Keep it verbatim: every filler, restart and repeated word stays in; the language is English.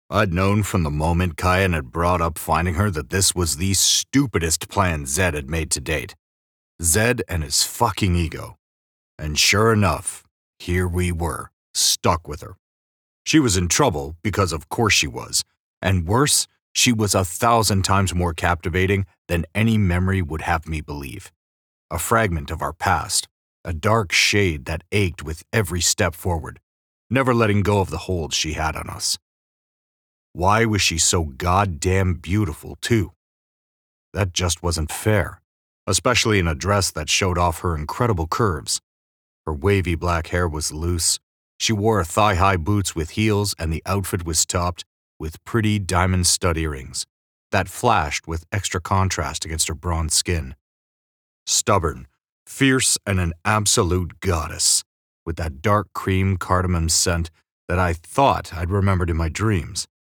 I'd known from the moment Kyan had brought up finding her that this was the stupidest plan Zed had made to date. Zed and his fucking ego. And sure enough, here we were, stuck with her. She was in trouble because of course she was. And worse, she was a thousand times more captivating than any memory would have me believe. A fragment of our past, a dark shade that ached with every step forward, never letting go of the hold she had on us. Why was she so goddamn beautiful, too? That just wasn't fair, especially in a dress that showed off her incredible curves. Her wavy black hair was loose, she wore thigh-high boots with heels, and the outfit was topped with pretty diamond stud earrings that flashed with extra contrast against her bronze skin. Stubborn, fierce, and an absolute goddess, with that dark cream cardamom scent that I thought I'd remembered in my dreams.